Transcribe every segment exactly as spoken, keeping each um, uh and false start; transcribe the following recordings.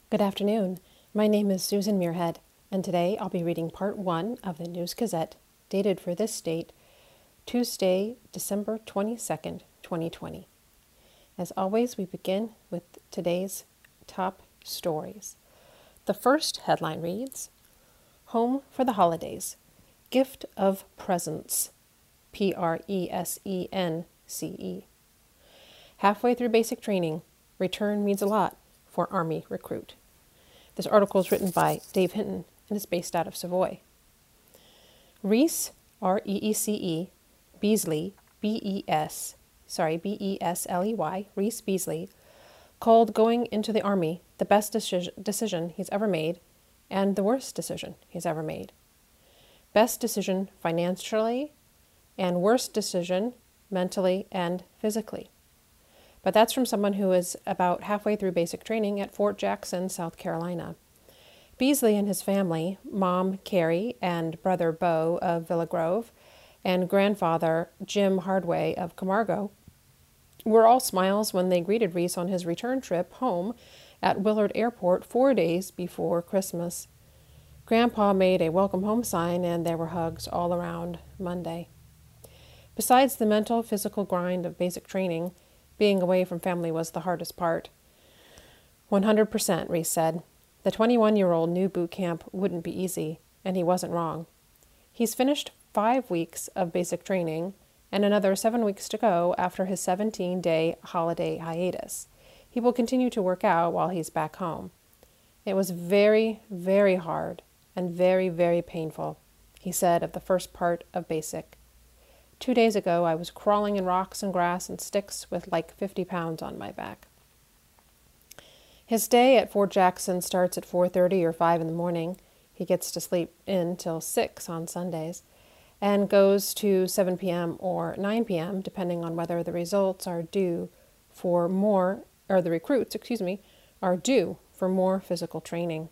Good afternoon. My name is Susan Muirhead, and today I'll be reading part one of the News Gazette, dated for this date, Tuesday, December twenty-second, twenty twenty. As always, we begin with today's top stories. The first headline reads, Home for the Holidays, Gift of Presence, P R E S E N C E. Halfway through basic training, return means a lot for Army recruit. This article is written by Dave Hinton and is based out of Savoy. Reese, R E E C E, Beasley, B E S, sorry, B E S L E Y, Reese Beasley, called going into the Army the best deci- decision he's ever made and the worst decision he's ever made. Best decision financially and worst decision mentally and physically. But that's from someone who is about halfway through basic training at Fort Jackson, South Carolina. Beasley and his family, Mom Carrie and brother Bo of Villa Grove, and grandfather Jim Hardway of Camargo, were all smiles when they greeted Reese on his return trip home at Willard Airport four days before Christmas. Grandpa made a welcome home sign, and there were hugs all around Monday. Besides the mental, physical grind of basic training, being away from family was the hardest part. one hundred percent, Reese said. The twenty-one-year-old knew boot camp wouldn't be easy, and he wasn't wrong. He's finished five weeks of basic training and another seven weeks to go after his seventeen-day holiday hiatus. He will continue to work out while he's back home. It was very, very hard and very, very painful, he said of the first part of basic. Two days ago, I was crawling in rocks and grass and sticks with like fifty pounds on my back. His day at Fort Jackson starts at four thirty or five in the morning. He gets to sleep in till six on Sundays and goes to seven p.m. or nine p.m., depending on whether the results are due for more, or the recruits, excuse me, are due for more physical training.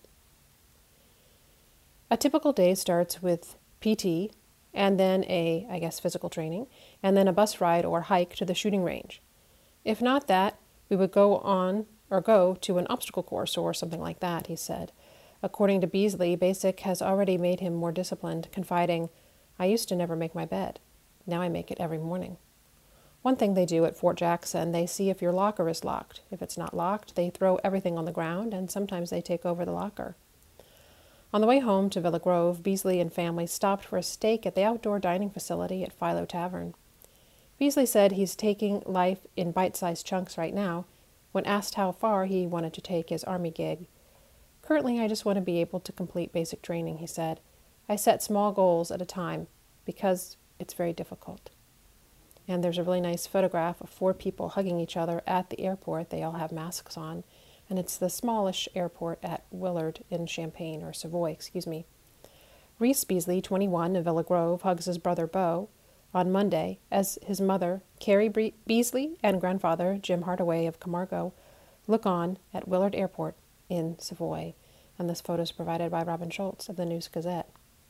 A typical day starts with P T, and then a, I guess, physical training, and then a bus ride or hike to the shooting range. If not that, we would go on or go to an obstacle course or something like that, he said. According to Beasley, basic has already made him more disciplined, confiding, I used to never make my bed. Now I make it every morning. One thing they do at Fort Jackson, they see if your locker is locked. If it's not locked, they throw everything on the ground, and sometimes they take over the locker. On the way home to Villa Grove, Beasley and family stopped for a steak at the outdoor dining facility at Philo Tavern. Beasley said he's taking life in bite-sized chunks right now. When asked how far he wanted to take his Army gig, currently I just want to be able to complete basic training, he said. I set small goals at a time because it's very difficult. And there's a really nice photograph of four people hugging each other at the airport. They all have masks on. And it's the smallish airport at Willard in Champaign, or Savoy, excuse me. Reese Beasley, twenty-one, of Villa Grove, hugs his brother Bo on Monday as his mother, Carrie Bre- Beasley, and grandfather, Jim Hardaway of Camargo, look on at Willard Airport in Savoy. And this photo is provided by Robin Schultz of the News Gazette.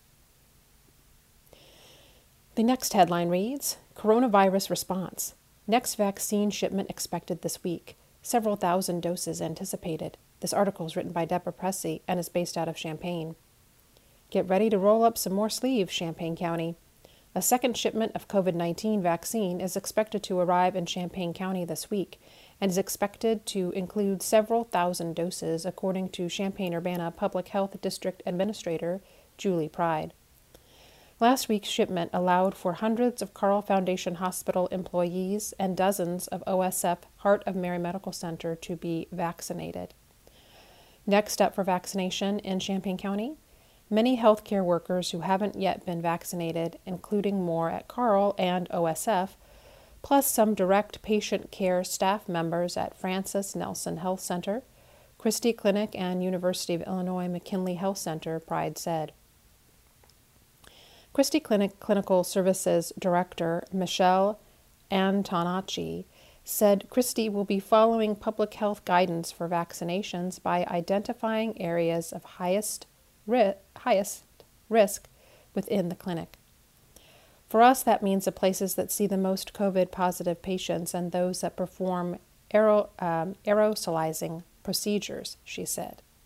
The next headline reads, Coronavirus Response. Next vaccine shipment expected this week. Several thousand doses anticipated. This article is written by Deborah Pressey and is based out of Champaign. Get ready to roll up some more sleeves, Champaign County. A second shipment of COVID nineteen vaccine is expected to arrive in Champaign County this week and is expected to include several thousand doses, according to Champaign-Urbana Public Health District Administrator Julie Pride. Last week's shipment allowed for hundreds of Carle Foundation Hospital employees and dozens of O S F Heart of Mary Medical Center to be vaccinated. Next up for vaccination in Champaign County, many healthcare workers who haven't yet been vaccinated, including more at Carle and O S F, plus some direct patient care staff members at Francis Nelson Health Center, Christie Clinic, and University of Illinois McKinley Health Center, Pride said. Christie Clinic Clinical Services Director Michelle Antonacci said Christie will be following public health guidance for vaccinations by identifying areas of highest, ri- highest risk within the clinic. For us, that means the places that see the most COVID-positive patients and those that perform aero, um, aerosolizing procedures, she said.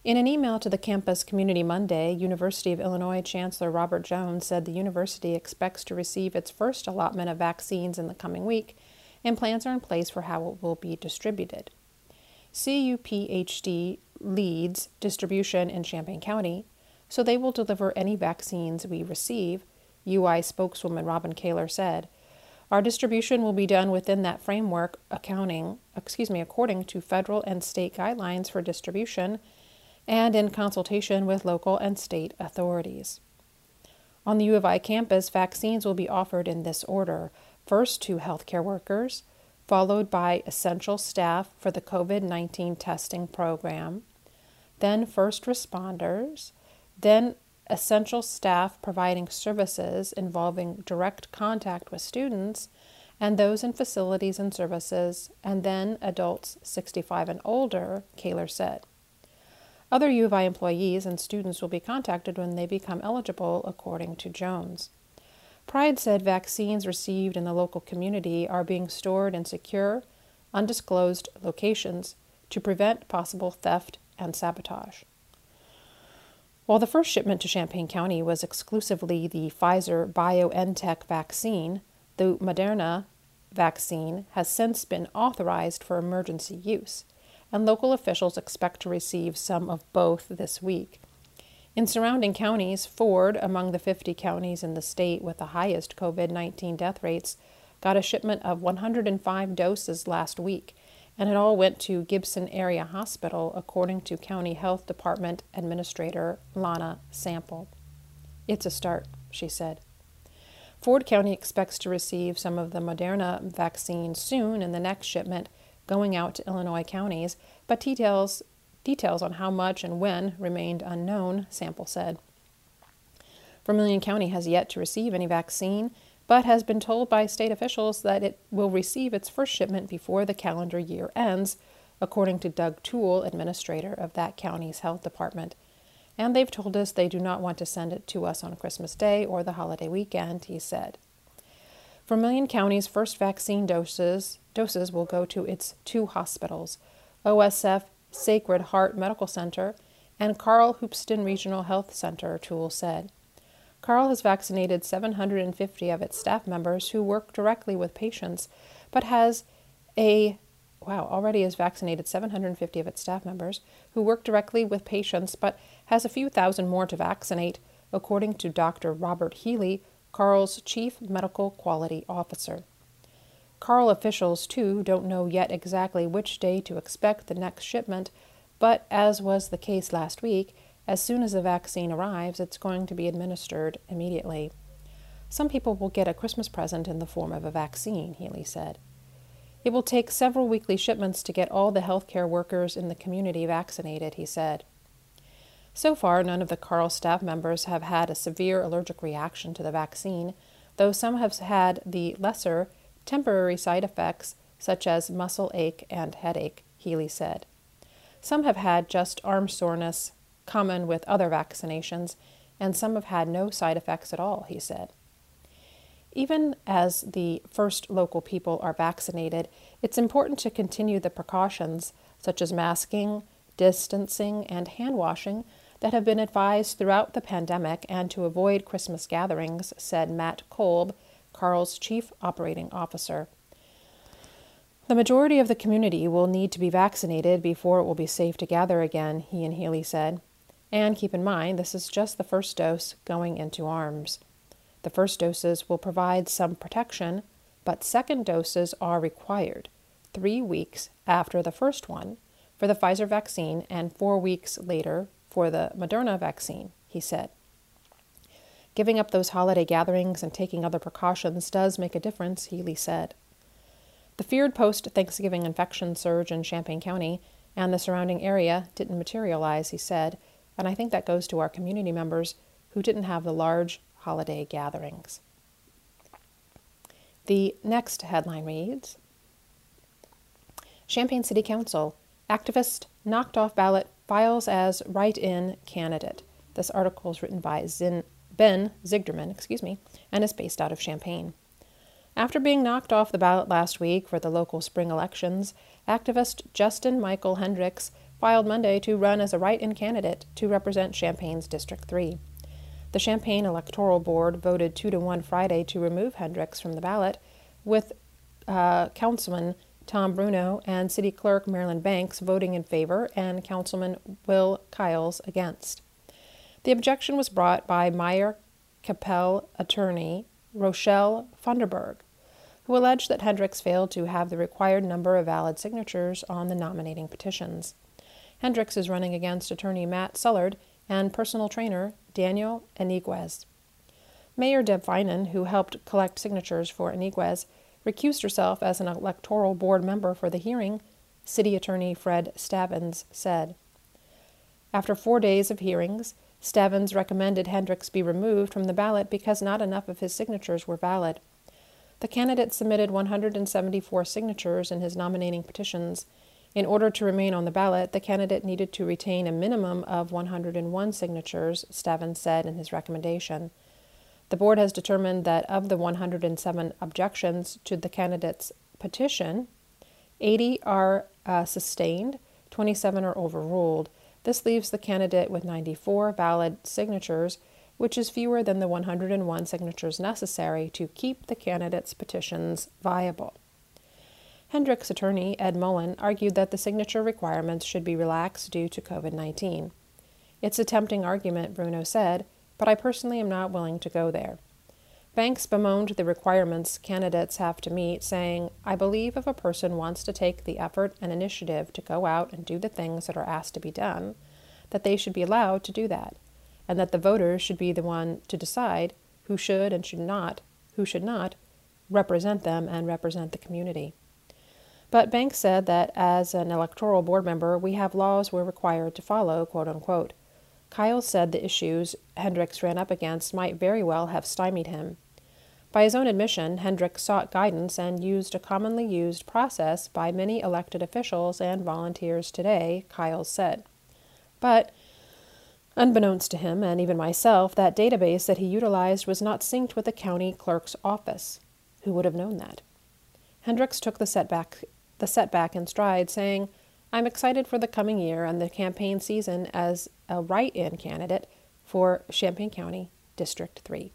In an email to the campus community Monday, University of Illinois Chancellor Robert Jones said the university expects to receive its first allotment of vaccines in the coming week, and plans are in place for how it will be distributed. C U P H D leads distribution in Champaign County, so they will deliver any vaccines we receive, U I spokeswoman Robin Kaler said. Our distribution will be done within that framework, accounting, excuse me, according to federal and state guidelines for distribution, and in consultation with local and state authorities. On the U of I campus, vaccines will be offered in this order: first to healthcare workers, followed by essential staff for the COVID nineteen testing program, then first responders, then essential staff providing services involving direct contact with students, and those in facilities and services, and then adults sixty-five and older, Kaler said. Other U of I employees and students will be contacted when they become eligible, according to Jones. Pride said vaccines received in the local community are being stored in secure, undisclosed locations to prevent possible theft and sabotage. While the first shipment to Champaign County was exclusively the Pfizer-BioNTech vaccine, the Moderna vaccine has since been authorized for emergency use, and local officials expect to receive some of both this week. In surrounding counties, Ford, among the fifty counties in the state with the highest COVID nineteen death rates, got a shipment of one hundred five doses last week, and it all went to Gibson Area Hospital, according to County Health Department Administrator Lana Sample. It's a start, she said. Ford County expects to receive some of the Moderna vaccine soon in the next shipment, going out to Illinois counties, but details details on how much and when remained unknown, Sample said. Vermilion County has yet to receive any vaccine, but has been told by state officials that it will receive its first shipment before the calendar year ends, according to Doug Toole, administrator of that county's health department. And they've told us they do not want to send it to us on Christmas Day or the holiday weekend, he said. Vermilion County's first vaccine doses doses will go to its two hospitals, O S F Sacred Heart Medical Center and Carl Hoopeston Regional Health Center, Toole said. Carl has vaccinated seven hundred fifty of its staff members who work directly with patients, but has a, wow, already has vaccinated seven hundred fifty of its staff members who work directly with patients, but has a few thousand more to vaccinate, according to Doctor Robert Healy, Carl's Chief Medical Quality Officer. Carl officials, too, don't know yet exactly which day to expect the next shipment, but as was the case last week, as soon as the vaccine arrives, it's going to be administered immediately. Some people will get a Christmas present in the form of a vaccine, Healy said. It will take several weekly shipments to get all the healthcare workers in the community vaccinated, he said. So far, none of the Carl staff members have had a severe allergic reaction to the vaccine, though some have had the lesser, temporary side effects, such as muscle ache and headache, Healy said. Some have had just arm soreness, common with other vaccinations, and some have had no side effects at all, he said. Even as the first local people are vaccinated, it's important to continue the precautions, such as masking, distancing, and hand washing, that have been advised throughout the pandemic, and to avoid Christmas gatherings, said Matt Kolb, Carl's chief operating officer. The majority of the community will need to be vaccinated before it will be safe to gather again, he and Healy said. And keep in mind, this is just the first dose going into arms. The first doses will provide some protection, but second doses are required, three weeks after the first one, for the Pfizer vaccine and four weeks later for the Moderna vaccine, he said. Giving up those holiday gatherings and taking other precautions does make a difference, Healy said. The feared post-Thanksgiving infection surge in Champaign County and the surrounding area didn't materialize, he said, and I think that goes to our community members who didn't have the large holiday gatherings. The next headline reads, Champaign City Council, activist knocked off ballot files as write-in candidate. This article is written by Zin Ben Zigderman, excuse me, and is based out of Champaign. After being knocked off the ballot last week for the local spring elections, activist Justin Michael Hendricks filed Monday to run as a write-in candidate to represent Champaign's District three. The Champaign Electoral Board voted two to one Friday to remove Hendricks from the ballot, with uh, Councilman Tom Bruno and City Clerk Marilyn Banks voting in favor and Councilman Will Kiles against. The objection was brought by Meyer Capel attorney Rochelle Funderburg, who alleged that Hendricks failed to have the required number of valid signatures on the nominating petitions. Hendricks is running against attorney Matt Sullard and personal trainer Daniel Iniguez. Mayor Deb Finan, who helped collect signatures for Iniguez, recused herself as an electoral board member for the hearing, City Attorney Fred Stavins said. After four days of hearings, Stavins recommended Hendricks be removed from the ballot because not enough of his signatures were valid. The candidate submitted one hundred seventy-four signatures in his nominating petitions. In order to remain on the ballot, the candidate needed to retain a minimum of one hundred one signatures, Stavins said in his recommendation. The board has determined that of the one hundred seven objections to the candidate's petition, eighty are uh, sustained, twenty-seven are overruled. This leaves the candidate with ninety-four valid signatures, which is fewer than the one hundred one signatures necessary to keep the candidate's petitions viable. Hendricks' attorney, Ed Mullen, argued that the signature requirements should be relaxed due to COVID nineteen. It's a tempting argument, Bruno said, but I personally am not willing to go there. Banks bemoaned the requirements candidates have to meet, saying, I believe if a person wants to take the effort and initiative to go out and do the things that are asked to be done, that they should be allowed to do that, and that the voters should be the one to decide who should and should not, who should not, represent them and represent the community. But Banks said that as an electoral board member, we have laws we're required to follow, quote unquote. Kyle said the issues Hendricks ran up against might very well have stymied him. By his own admission, Hendricks sought guidance and used a commonly used process by many elected officials and volunteers today, Kyle said. But, unbeknownst to him and even myself, that database that he utilized was not synced with the county clerk's office. Who would have known that? Hendricks took the setback, the setback in stride, saying, I'm excited for the coming year and the campaign season as a write-in candidate for Champaign County, District three.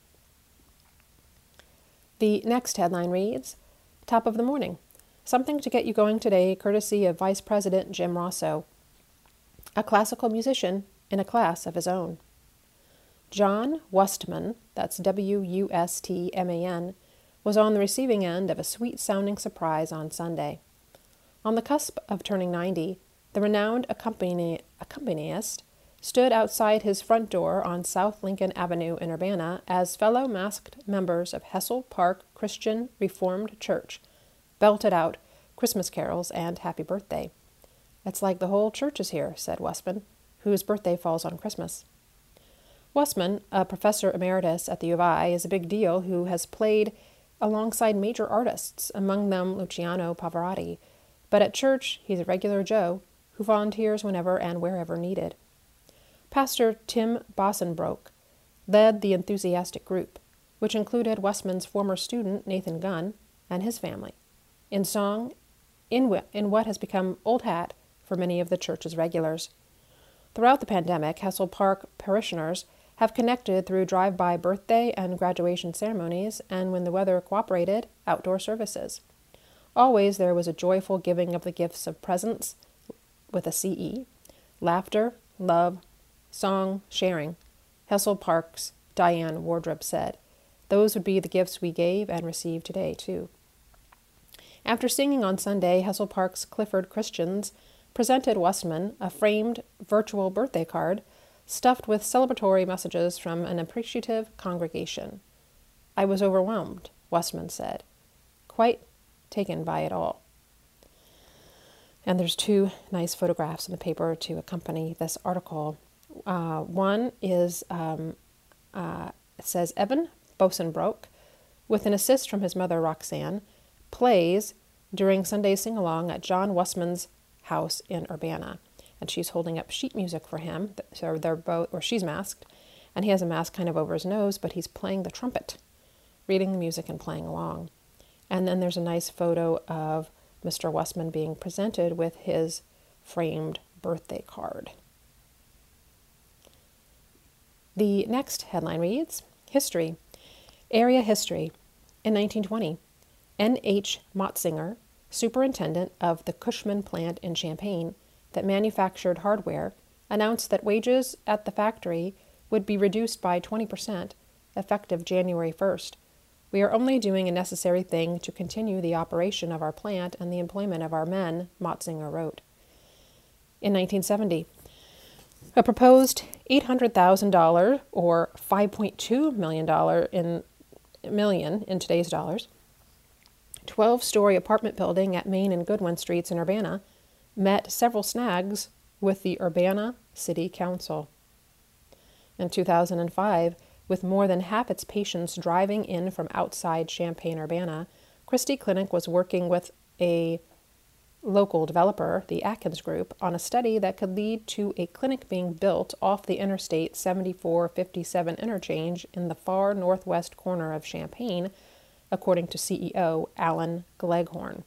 The next headline reads, Top of the Morning. Something to get you going today, courtesy of Vice President Jim Rosso, a classical musician in a class of his own. John Wustman, that's W U S T M A N, was on the receiving end of a sweet-sounding surprise on Sunday. On the cusp of turning ninety, the renowned accompani- accompanist stood outside his front door on South Lincoln Avenue in Urbana as fellow masked members of Hessel Park Christian Reformed Church belted out Christmas carols and Happy Birthday. It's like the whole church is here, said Wustman, whose birthday falls on Christmas. Wustman, a professor emeritus at the U of I, is a big deal who has played alongside major artists, among them Luciano Pavarotti. But at church, he's a regular Joe who volunteers whenever and wherever needed. Pastor Tim Bossenbroek led the enthusiastic group, which included Wustman's former student Nathan Gunn and his family, in song in, wh- in what has become old hat for many of the church's regulars. Throughout the pandemic, Hessel Park parishioners have connected through drive-by birthday and graduation ceremonies and, when the weather cooperated, outdoor services. Always there was a joyful giving of the gifts of presents with a C E, laughter, love, song, sharing. Hessel Park's Diane Wardrop said, those would be the gifts we gave and received today, too. After singing on Sunday, Hessel Park's Clifford Christians presented Wustman a framed virtual birthday card stuffed with celebratory messages from an appreciative congregation. I was overwhelmed, Wustman said, quite taken by it all. And there's two nice photographs in the paper to accompany this article. Uh, one is, um, uh, it says, Evan Bosenbroek, with an assist from his mother, Roxanne, plays during Sunday's sing-along at John Wustman's house in Urbana. And she's holding up sheet music for him. So they're both, or she's masked, and he has a mask kind of over his nose, but he's playing the trumpet, reading the music and playing along. And then there's a nice photo of Mister Wustman being presented with his framed birthday card. The next headline reads, History. Area history. In nineteen twenty, N H Motzinger, superintendent of the Cushman plant in Champaign that manufactured hardware, announced that wages at the factory would be reduced by twenty percent, effective January first. We are only doing a necessary thing to continue the operation of our plant and the employment of our men, Motzinger wrote. In nineteen seventy, a proposed eight hundred thousand dollars, or five point two million dollars in million in today's dollars, twelve-story apartment building at Main and Goodwin Streets in Urbana met several snags with the Urbana City Council. In two thousand five, with more than half its patients driving in from outside Champaign-Urbana, Christie Clinic was working with a local developer, the Atkins Group, on a study that could lead to a clinic being built off the Interstate seventy-four fifty-seven interchange in the far northwest corner of Champaign, according to C E O Alan Gleghorn.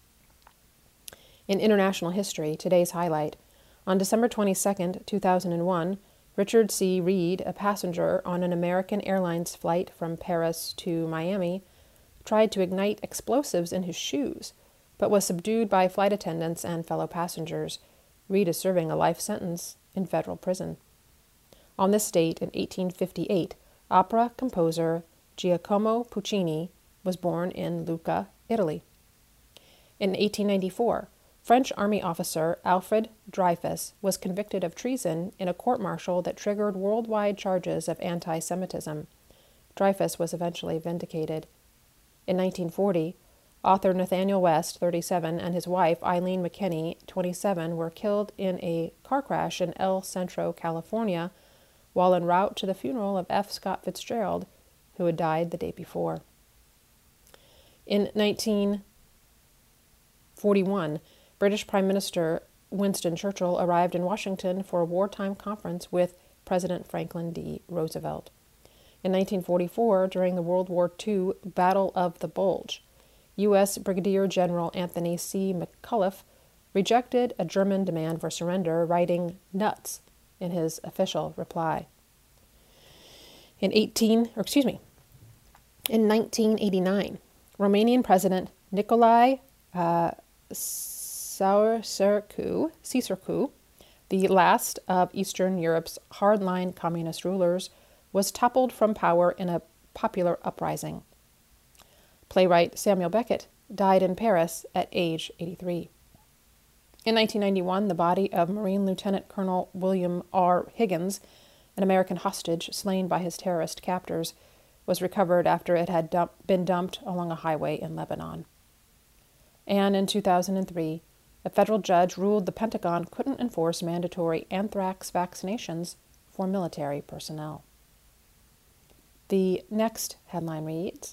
In international history, today's highlight. On December twenty-second, two thousand one, Richard C. Reed, a passenger on an American Airlines flight from Paris to Miami, tried to ignite explosives in his shoes, but was subdued by flight attendants and fellow passengers. Reed is serving a life sentence in federal prison. On this date, in eighteen fifty-eight, opera composer Giacomo Puccini was born in Lucca, Italy. In eighteen ninety-four, French Army officer Alfred Dreyfus was convicted of treason in a court-martial that triggered worldwide charges of anti-Semitism. Dreyfus was eventually vindicated. In nineteen forty, author Nathaniel West, thirty-seven, and his wife Eileen McKinney, twenty-seven, were killed in a car crash in El Centro, California, while en route to the funeral of F. Scott Fitzgerald, who had died the day before. In nineteen forty-one, British Prime Minister Winston Churchill arrived in Washington for a wartime conference with President Franklin D. Roosevelt. In nineteen forty-four, during the World War Two Battle of the Bulge, U S Brigadier General Anthony C. McCullough rejected a German demand for surrender, writing "nuts" in his official reply. In eighteen, or excuse me, in nineteen eighty-nine, Romanian President Nicolae uh, Ceausescu, Ceausescu, the last of Eastern Europe's hardline communist rulers, was toppled from power in a popular uprising. Playwright Samuel Beckett died in Paris at age eighty-three. In nineteen ninety-one, the body of Marine Lieutenant Colonel William R. Higgins, an American hostage slain by his terrorist captors, was recovered after it had dump- been dumped along a highway in Lebanon. And in two thousand three, a federal judge ruled the Pentagon couldn't enforce mandatory anthrax vaccinations for military personnel. The next headline reads,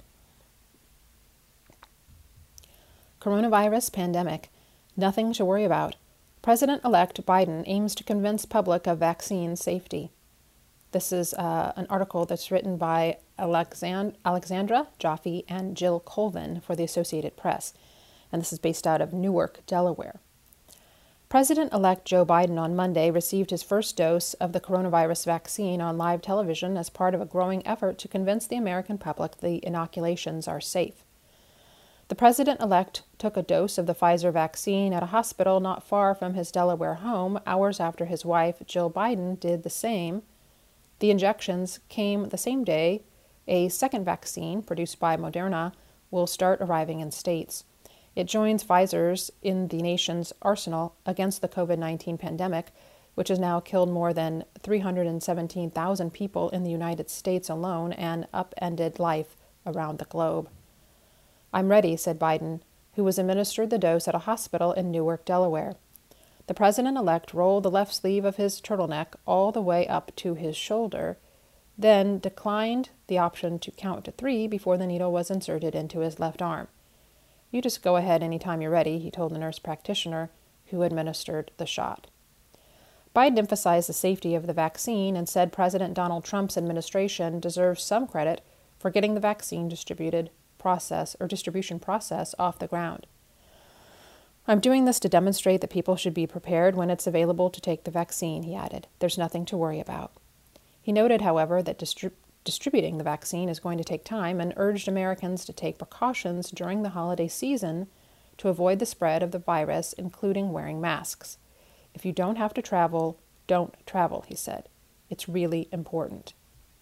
Coronavirus pandemic, nothing to worry about. President-elect Biden aims to convince public of vaccine safety. This is uh, an article that's written by Alexand- Alexandra Jaffe and Jill Colvin for the Associated Press, and this is based out of Newark, Delaware. President-elect Joe Biden on Monday received his first dose of the coronavirus vaccine on live television as part of a growing effort to convince the American public the inoculations are safe. The president-elect took a dose of the Pfizer vaccine at a hospital not far from his Delaware home hours after his wife, Jill Biden, did the same. The injections came the same day. A second vaccine, produced by Moderna, will start arriving in states. It joins Pfizer's in the nation's arsenal against the COVID nineteen pandemic, which has now killed more than three hundred seventeen thousand people in the United States alone and upended life around the globe. I'm ready, said Biden, who was administered the dose at a hospital in Newark, Delaware. The president-elect rolled the left sleeve of his turtleneck all the way up to his shoulder, then declined the option to count to three before the needle was inserted into his left arm. You just go ahead anytime you're ready, he told the nurse practitioner who administered the shot. Biden emphasized the safety of the vaccine and said President Donald Trump's administration deserves some credit for getting the vaccine distributed process or distribution process off the ground. I'm doing this to demonstrate that people should be prepared when it's available to take the vaccine, he added. There's nothing to worry about. He noted, however, that distri- distributing the vaccine is going to take time and urged Americans to take precautions during the holiday season to avoid the spread of the virus, including wearing masks. If you don't have to travel, don't travel, he said. It's really important.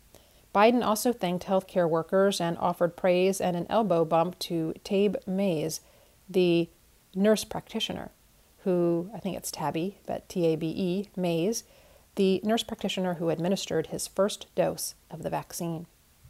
Biden also thanked healthcare workers and offered praise and an elbow bump to Tabe Mays, the nurse practitioner, who, I think it's Tabby, but T A B E, Mays, the nurse practitioner who administered his first dose of the vaccine.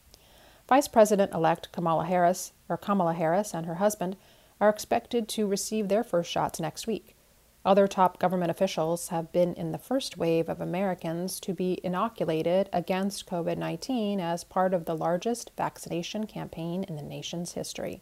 Vice President-elect Kamala Harris, or Kamala Harris and her husband are expected to receive their first shots next week. Other top government officials have been in the first wave of Americans to be inoculated against COVID nineteen as part of the largest vaccination campaign in the nation's history.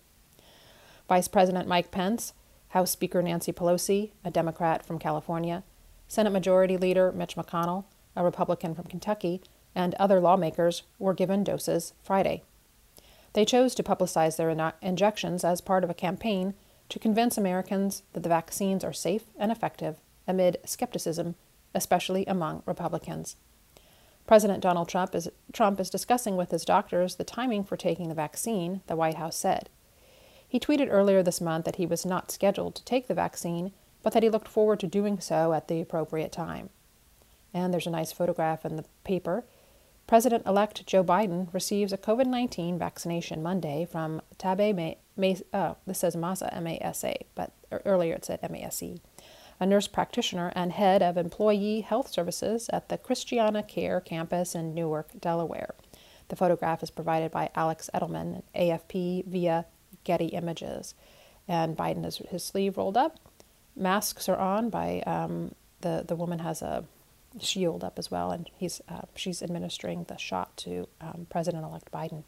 Vice President Mike Pence, House Speaker Nancy Pelosi, a Democrat from California, Senate Majority Leader Mitch McConnell, a Republican from Kentucky, and other lawmakers were given doses Friday. They chose to publicize their in- injections as part of a campaign to convince Americans that the vaccines are safe and effective amid skepticism, especially among Republicans. President Donald Trump is, Trump is discussing with his doctors the timing for taking the vaccine, the White House said. He tweeted earlier this month that he was not scheduled to take the vaccine, but that he looked forward to doing so at the appropriate time. And there's a nice photograph in the paper. President-elect Joe Biden receives a COVID nineteen vaccination Monday from Tabe May, oh, this says Masa, M A S A, but earlier it said M A S E, a nurse practitioner and head of employee health services at the Christiana Care campus in Newark, Delaware. The photograph is provided by Alex Edelman, A F P, via Getty Images. And Biden has his sleeve rolled up. Masks are on by, um, the, the woman has a shield up as well, and he's uh, she's administering the shot to um, President-elect Biden.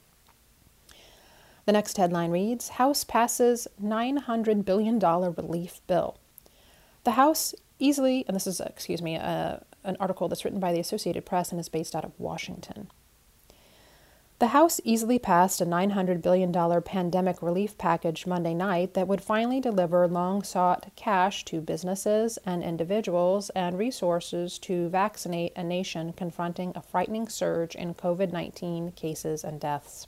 The next headline reads, House passes nine hundred billion dollars relief bill. The House easily, and this is, excuse me, uh, an article that's written by the Associated Press and is based out of Washington. The House easily passed a nine hundred billion dollars pandemic relief package Monday night that would finally deliver long-sought cash to businesses and individuals and resources to vaccinate a nation confronting a frightening surge in COVID nineteen cases and deaths.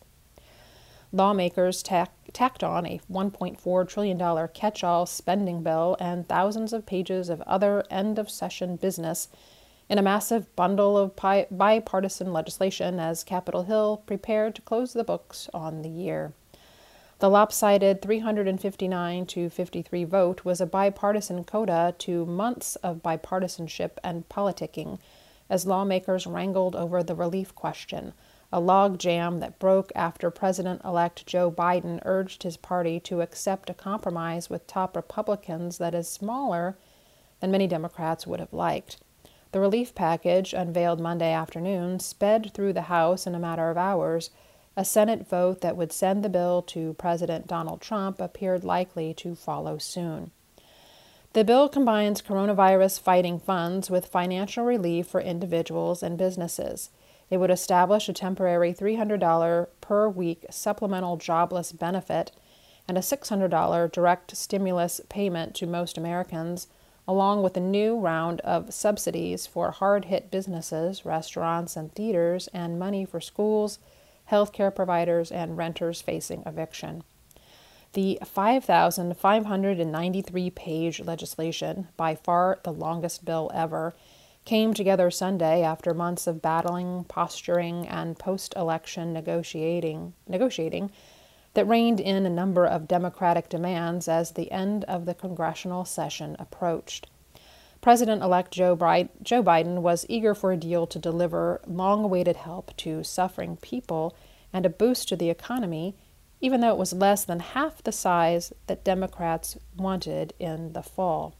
Lawmakers tack, tacked on a one point four trillion dollars catch-all spending bill and thousands of pages of other end-of-session business in a massive bundle of pi- bipartisan legislation as Capitol Hill prepared to close the books on the year. The lopsided three hundred fifty-nine to fifty-three vote was a bipartisan coda to months of bipartisanship and politicking as lawmakers wrangled over the relief question, a logjam that broke after President-elect Joe Biden urged his party to accept a compromise with top Republicans that is smaller than many Democrats would have liked. The relief package, unveiled Monday afternoon, sped through the House in a matter of hours. A Senate vote that would send the bill to President Donald Trump appeared likely to follow soon. The bill combines coronavirus fighting funds with financial relief for individuals and businesses. It would establish a temporary three hundred dollars per week supplemental jobless benefit and a six hundred dollars direct stimulus payment to most Americans, along with a new round of subsidies for hard-hit businesses, restaurants, and theaters, and money for schools, healthcare providers, and renters facing eviction. The five thousand five hundred ninety-three page legislation, by far the longest bill ever, came together Sunday after months of battling, posturing, and post-election negotiating, negotiating that reined in a number of Democratic demands as the end of the congressional session approached. President-elect Joe Biden was eager for a deal to deliver long-awaited help to suffering people and a boost to the economy, even though it was less than half the size that Democrats wanted in the fall.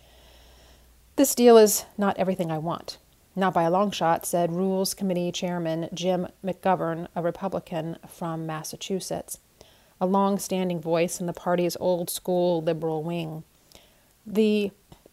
This deal is not everything I want. Not by a long shot, said Rules Committee Chairman Jim McGovern, a Republican from Massachusetts, a long-standing voice in the party's old-school liberal wing. The,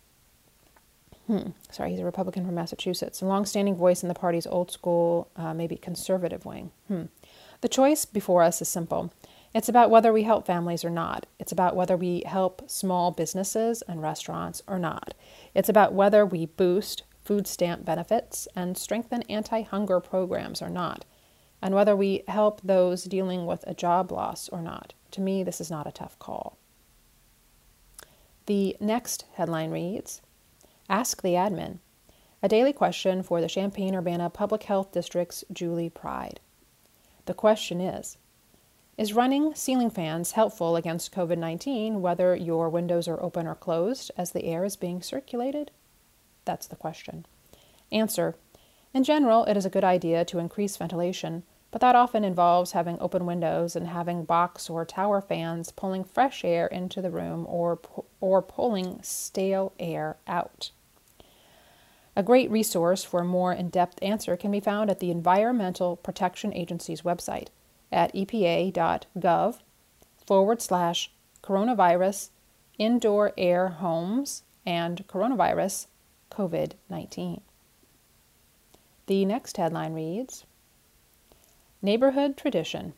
hmm, sorry, he's a Republican from Massachusetts, a long-standing voice in the party's old-school, uh, maybe conservative wing. Hmm. The choice before us is simple. It's about whether we help families or not. It's about whether we help small businesses and restaurants or not. It's about whether we boost food stamp benefits and strengthen anti-hunger programs or not, and whether we help those dealing with a job loss or not. To me, this is not a tough call. The next headline reads, Ask the Admin, a daily question for the Champaign-Urbana Public Health District's Julie Pride. The question is, is running ceiling fans helpful against COVID nineteen, whether your windows are open or closed as the air is being circulated? That's the question. Answer, in general, it is a good idea to increase ventilation, but that often involves having open windows and having box or tower fans pulling fresh air into the room or, or pulling stale air out. A great resource for a more in-depth answer can be found at the Environmental Protection Agency's website at epa.gov forward slash coronavirus indoor air homes and coronavirus COVID nineteen. The next headline reads, Neighborhood Tradition.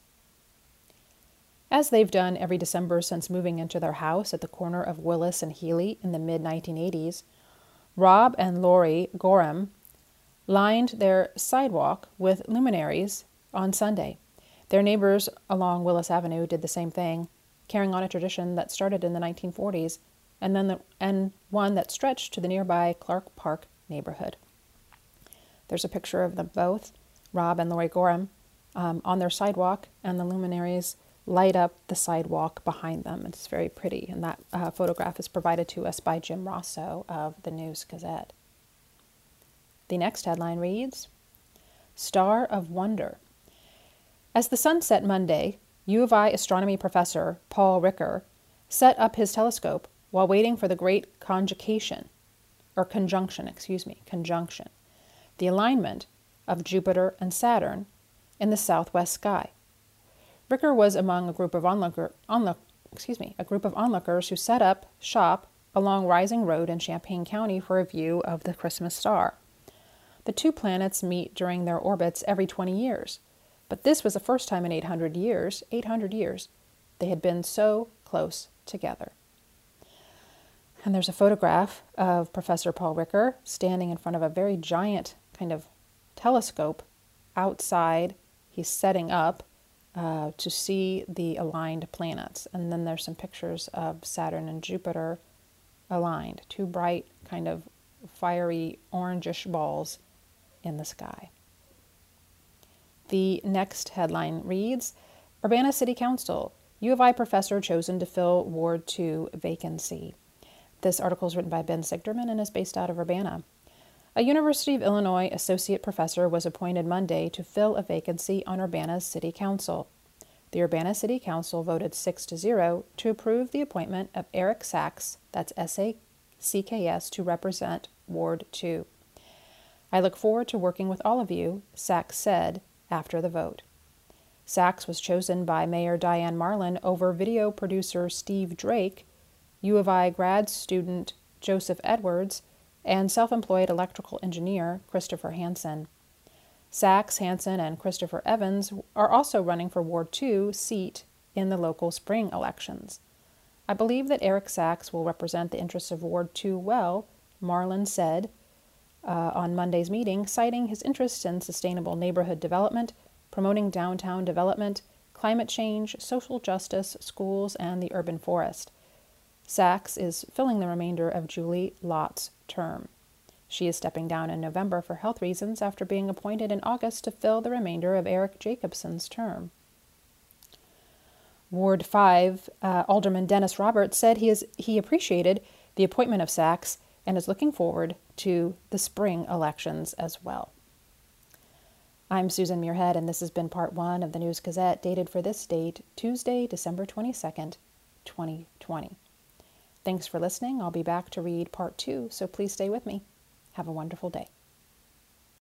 As they've done every December since moving into their house at the corner of Willis and Healy in the mid nineteen eighties, Rob and Lori Gorham lined their sidewalk with luminaries on Sunday. Their neighbors along Willis Avenue did the same thing, carrying on a tradition that started in the nineteen forties and then the, and one that stretched to the nearby Clark Park neighborhood. There's a picture of them both, Rob and Lori Gorham, um, on their sidewalk, and the luminaries light up the sidewalk behind them. It's very pretty, and that uh, photograph is provided to us by Jim Rosso of the News-Gazette. The next headline reads, Star of Wonder. As the sun set Monday, U of I astronomy professor Paul Ricker set up his telescope while waiting for the great conjugation, or conjunction, excuse me, conjunction, the alignment of Jupiter and Saturn in the southwest sky. Ricker was among a group of onlooker, onlook, excuse me, a group of onlookers who set up shop along Rising Road in Champaign County for a view of the Christmas star. The two planets meet during their orbits every twenty years, but this was the first time in eight hundred years, eight hundred years, they had been so close together. And there's a photograph of Professor Paul Ricker standing in front of a very giant kind of telescope outside. He's setting up uh, to see the aligned planets. And then there's some pictures of Saturn and Jupiter aligned, two bright kind of fiery orangish balls in the sky. The next headline reads, Urbana City Council, U of I professor chosen to fill Ward two vacancy. This article is written by Ben Sigderman and is based out of Urbana. A University of Illinois associate professor was appointed Monday to fill a vacancy on Urbana's City Council. The Urbana City Council voted six to zero to approve the appointment of Eric Sachs, that's S A C K S, to represent Ward two. I look forward to working with all of you, Sachs said after the vote. Sachs was chosen by Mayor Diane Marlin over video producer Steve Drake, U of I grad student Joseph Edwards, and self-employed electrical engineer Christopher Hansen. Sachs, Hansen, and Christopher Evans are also running for Ward two seat in the local spring elections. I believe that Eric Sachs will represent the interests of Ward two well, Marlin said uh, on Monday's meeting, citing his interest in sustainable neighborhood development, promoting downtown development, climate change, social justice, schools, and the urban forest. Sachs is filling the remainder of Julie Lott's term. She is stepping down in November for health reasons after being appointed in August to fill the remainder of Eric Jacobson's term. Ward five, uh, Alderman Dennis Roberts said he, is, he appreciated the appointment of Sachs and is looking forward to the spring elections as well. I'm Susan Muirhead, and this has been part one of the News-Gazette, dated for this date, Tuesday, December twenty-second, twenty twenty. Thanks for listening. I'll be back to read part two, so please stay with me. Have a wonderful day.